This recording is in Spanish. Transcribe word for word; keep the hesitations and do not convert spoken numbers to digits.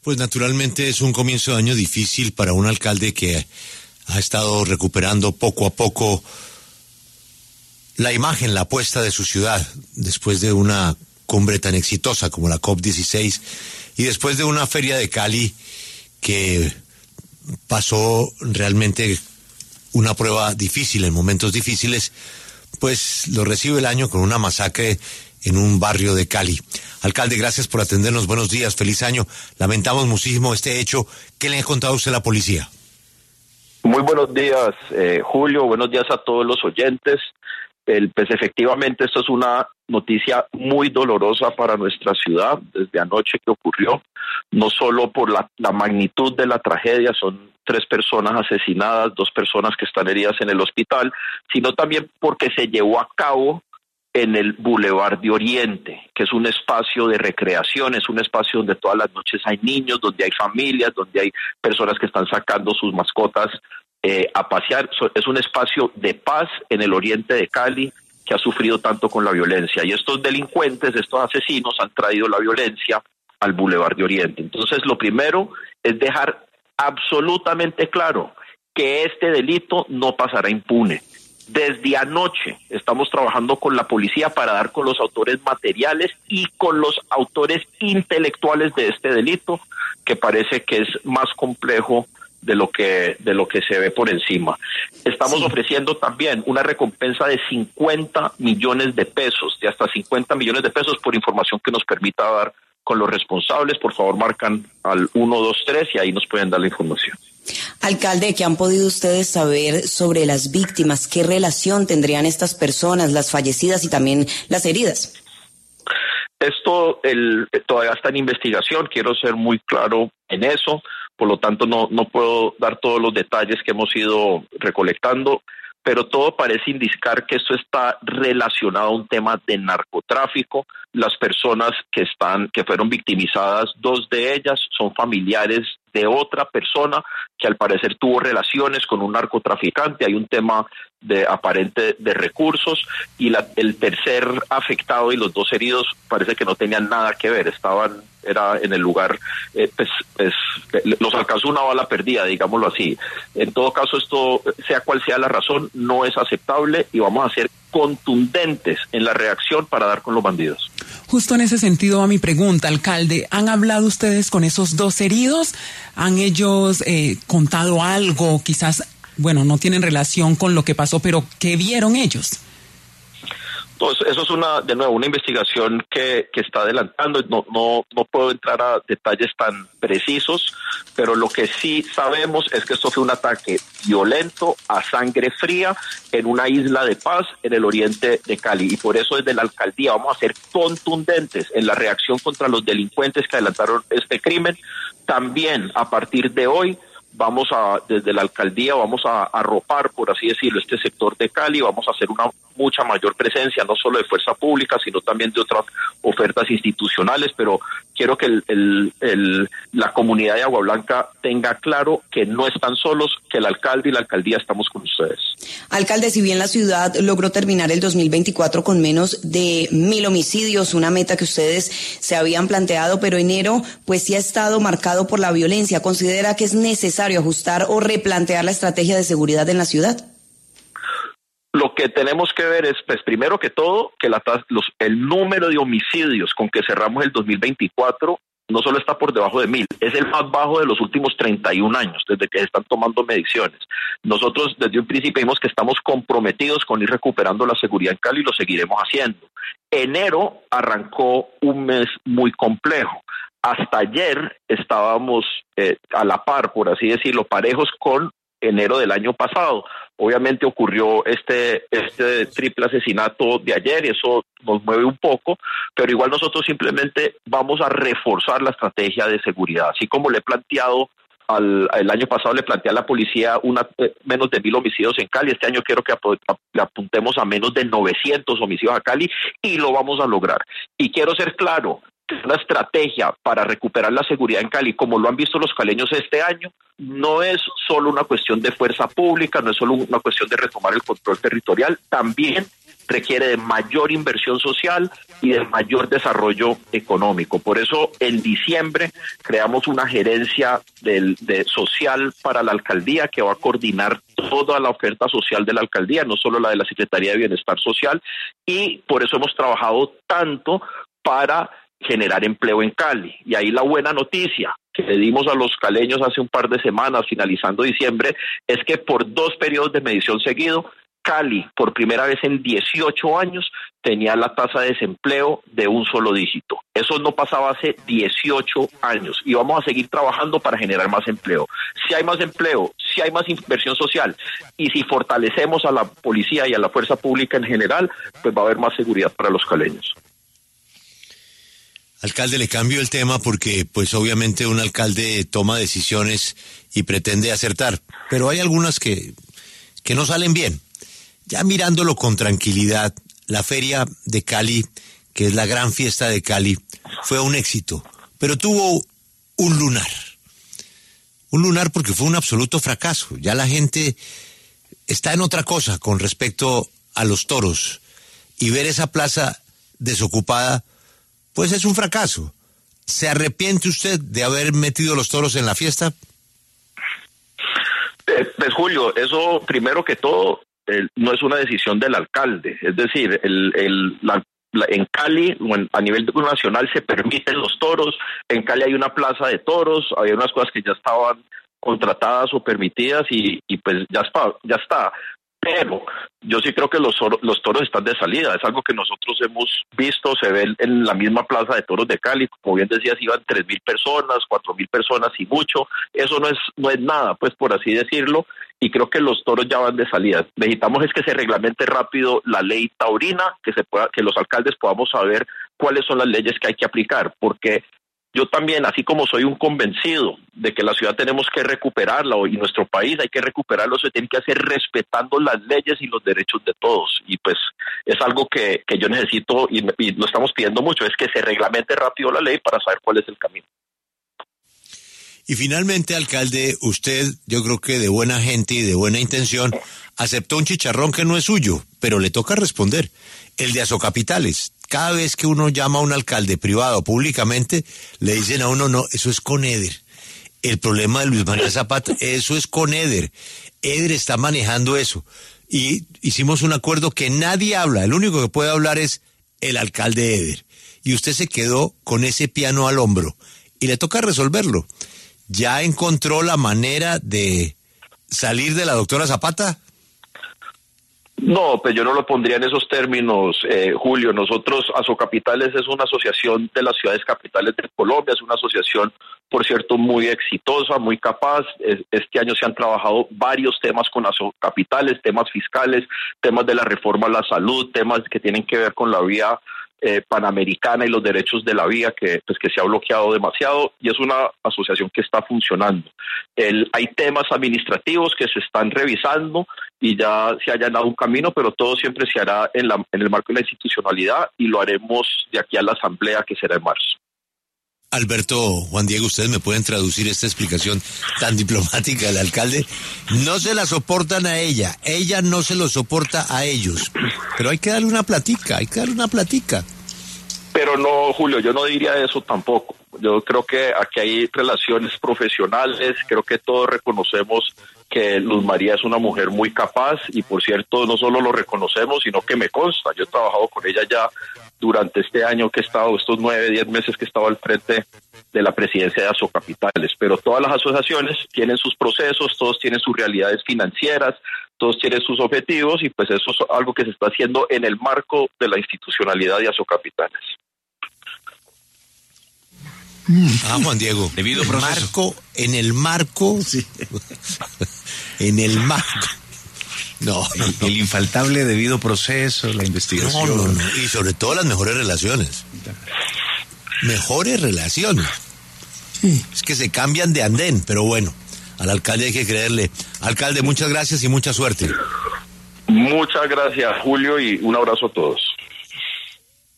Pues naturalmente es un comienzo de año difícil para un alcalde que ha estado recuperando poco a poco la imagen, la apuesta de su ciudad, después de una cumbre tan exitosa como la COP dieciséis y después de una feria de Cali que pasó realmente una prueba difícil en momentos difíciles, pues lo recibe el año con una masacre en un barrio de Cali. Alcalde, gracias por atendernos, buenos días, feliz año. Lamentamos muchísimo este hecho. ¿Qué le ha contado usted a la policía? Muy buenos días, eh, Julio, buenos días a todos los oyentes. El, pues efectivamente esto es una noticia muy dolorosa para nuestra ciudad desde anoche que ocurrió, no solo por la, la magnitud de la tragedia, son tres personas asesinadas, dos personas que están heridas en el hospital, sino también porque se llevó a cabo en el Boulevard de Oriente, que es un espacio de recreación, es un espacio donde todas las noches hay niños, donde hay familias, donde hay personas que están sacando sus mascotas eh, a pasear. Es un espacio de paz en el oriente de Cali que ha sufrido tanto con la violencia. Y estos delincuentes, estos asesinos han traído la violencia al Boulevard de Oriente. Entonces, lo primero es dejar absolutamente claro que este delito no pasará impune. Desde anoche estamos trabajando con la policía para dar con los autores materiales y con los autores intelectuales de este delito, que parece que es más complejo de lo que de lo que se ve por encima. Estamos sí. ofreciendo también una recompensa de cincuenta millones de pesos, de hasta cincuenta millones de pesos por información que nos permita dar con los responsables. Por favor, marcan al uno dos tres y ahí nos pueden dar la información. Alcalde, ¿qué han podido ustedes saber sobre las víctimas? ¿Qué relación tendrían estas personas, las fallecidas y también las heridas? Esto el, todavía está en investigación, quiero ser muy claro en eso, por lo tanto no, no puedo dar todos los detalles que hemos ido recolectando, pero todo parece indicar que esto está relacionado a un tema de narcotráfico. Las personas que están, que fueron victimizadas, dos de ellas son familiares de otra persona que al parecer tuvo relaciones con un narcotraficante. Hay un tema de aparente de recursos y la, el tercer afectado y los dos heridos parece que no tenían nada que ver, estaban era en el lugar, eh, pues, pues los alcanzó una bala perdida, digámoslo así. En todo caso, esto, sea cual sea la razón, no es aceptable y vamos a ser contundentes en la reacción para dar con los bandidos. Justo en ese sentido va mi pregunta, alcalde. ¿Han hablado ustedes con esos dos heridos? ¿Han ellos eh, contado algo? Quizás, bueno, no tienen relación con lo que pasó, pero ¿qué vieron ellos? Entonces, eso es una, de nuevo, una investigación que, que está adelantando. No, no, no puedo entrar a detalles tan precisos, pero lo que sí sabemos es que esto fue un ataque violento a sangre fría en una isla de paz en el oriente de Cali. Y por eso desde la alcaldía vamos a ser contundentes en la reacción contra los delincuentes que adelantaron este crimen. También a partir de hoy, vamos a, desde la alcaldía, vamos a arropar, por así decirlo, este sector de Cali, vamos a hacer una mucha mayor presencia, no solo de fuerza pública, sino también de otras ofertas institucionales, pero quiero que el, el, el, la comunidad de Agua Blanca tenga claro que no están solos, que el alcalde y la alcaldía estamos con ustedes. Alcalde, si bien la ciudad logró terminar el dos mil veinticuatro con menos de mil homicidios, una meta que ustedes se habían planteado, pero enero pues sí ha estado marcado por la violencia, ¿considera que es necesario ajustar o replantear la estrategia de seguridad en la ciudad? Lo que tenemos que ver es, pues, primero que todo, que la, los, el número de homicidios con que cerramos el dos mil veinticuatro no solo está por debajo de mil, es el más bajo de los últimos treinta y un años, desde que se están tomando mediciones. Nosotros desde un principio vimos que estamos comprometidos con ir recuperando la seguridad en Cali y lo seguiremos haciendo. Enero arrancó un mes muy complejo. Hasta ayer estábamos eh, a la par, por así decirlo, parejos con enero del año pasado. Obviamente ocurrió este este triple asesinato de ayer y eso nos mueve un poco, pero igual nosotros simplemente vamos a reforzar la estrategia de seguridad. Así como le he planteado al el año pasado, le planteé a la policía una menos de mil homicidios en Cali. Este año quiero que ap- le apuntemos a menos de novecientos homicidios a Cali y lo vamos a lograr. Y quiero ser claro, una estrategia para recuperar la seguridad en Cali, como lo han visto los caleños este año, no es solo una cuestión de fuerza pública, no es solo una cuestión de retomar el control territorial, también requiere de mayor inversión social y de mayor desarrollo económico. Por eso, en diciembre creamos una gerencia del, de social para la alcaldía que va a coordinar toda la oferta social de la alcaldía, no solo la de la Secretaría de Bienestar Social, y por eso hemos trabajado tanto para generar empleo en Cali. Y ahí la buena noticia que le dimos a los caleños hace un par de semanas, finalizando diciembre, es que por dos periodos de medición seguido, Cali, por primera vez en dieciocho años, tenía la tasa de desempleo de un solo dígito. Eso no pasaba hace dieciocho años y vamos a seguir trabajando para generar más empleo. Si hay más empleo, si hay más inversión social y si fortalecemos a la policía y a la fuerza pública en general, pues va a haber más seguridad para los caleños. Alcalde, le cambio el tema porque pues obviamente un alcalde toma decisiones y pretende acertar, pero hay algunas que, que no salen bien. Ya mirándolo con tranquilidad, la feria de Cali, que es la gran fiesta de Cali, fue un éxito, pero tuvo un lunar. Un lunar porque fue un absoluto fracaso. Ya la gente está en otra cosa con respecto a los toros. Y ver esa plaza desocupada, pues es un fracaso. ¿Se arrepiente usted de haber metido los toros en la fiesta? Eh, pues Julio, eso primero que todo, El, no es una decisión del alcalde, es decir, el, el, la, la, en Cali, a nivel nacional se permiten los toros, en Cali hay una plaza de toros, había unas cosas que ya estaban contratadas o permitidas y, y pues ya está, ya está. Pero yo sí creo que los, los toros están de salida, es algo que nosotros hemos visto, se ve en la misma plaza de toros de Cali, como bien decías, iban tres mil personas, cuatro mil personas y mucho, eso no es, no es nada, pues por así decirlo, y creo que los toros ya van de salida. Necesitamos es que se reglamente rápido la ley taurina, que se pueda, que los alcaldes podamos saber cuáles son las leyes que hay que aplicar, porque yo también, así como soy un convencido de que la ciudad tenemos que recuperarla y nuestro país hay que recuperarlo, se tiene que hacer respetando las leyes y los derechos de todos. Y pues es algo que, que yo necesito y, y lo estamos pidiendo mucho, es que se reglamente rápido la ley para saber cuál es el camino. Y finalmente, alcalde, usted, yo creo que de buena gente y de buena intención, aceptó un chicharrón que no es suyo, pero le toca responder, el de Azocapitales. Cada vez que uno llama a un alcalde privado públicamente, le dicen a uno, no, eso es con Eder. El problema de Luis María Zapata, eso es con Eder. Eder está manejando eso. Y hicimos un acuerdo que nadie habla, el único que puede hablar es el alcalde Eder. Y usted se quedó con ese piano al hombro y le toca resolverlo. ¿Ya encontró la manera de salir de la doctora Zapata? No, pues yo no lo pondría en esos términos, eh, Julio. Nosotros, Azocapitales es una asociación de las ciudades capitales de Colombia, es una asociación, por cierto, muy exitosa, muy capaz. Este año se han trabajado varios temas con Azocapitales, temas fiscales, temas de la reforma a la salud, temas que tienen que ver con la vía Eh, panamericana y los derechos de la vía que pues que se ha bloqueado demasiado, y es una asociación que está funcionando. El, hay temas administrativos que se están revisando y ya se ha allanado un camino, pero todo siempre se hará en, la, en el marco de la institucionalidad y lo haremos de aquí a la asamblea que será en marzo. Alberto, Juan Diego, ¿ustedes me pueden traducir esta explicación tan diplomática del alcalde? No se la soportan a ella, ella no se lo soporta a ellos, pero hay que darle una platica, hay que darle una platica. Pero no, Julio, yo no diría eso tampoco. Yo creo que aquí hay relaciones profesionales, creo que todos reconocemos que Luz María es una mujer muy capaz y, por cierto, no solo lo reconocemos, sino que me consta. Yo he trabajado con ella ya durante este año que he estado, estos nueve, diez meses que he estado al frente de la presidencia de Azocapitales, pero todas las asociaciones tienen sus procesos, todos tienen sus realidades financieras, todos tienen sus objetivos y pues eso es algo que se está haciendo en el marco de la institucionalidad de Azocapitales. Ah, Juan Diego, debido proceso. Marco, en el marco, sí. en el marco. No, no, el, no. el infaltable debido proceso, la investigación. No, no, no. Y sobre todo las mejores relaciones. Mejores relaciones. Sí. Es que se cambian de andén, pero bueno, al alcalde hay que creerle. Alcalde, muchas gracias y mucha suerte. Muchas gracias, Julio, y un abrazo a todos.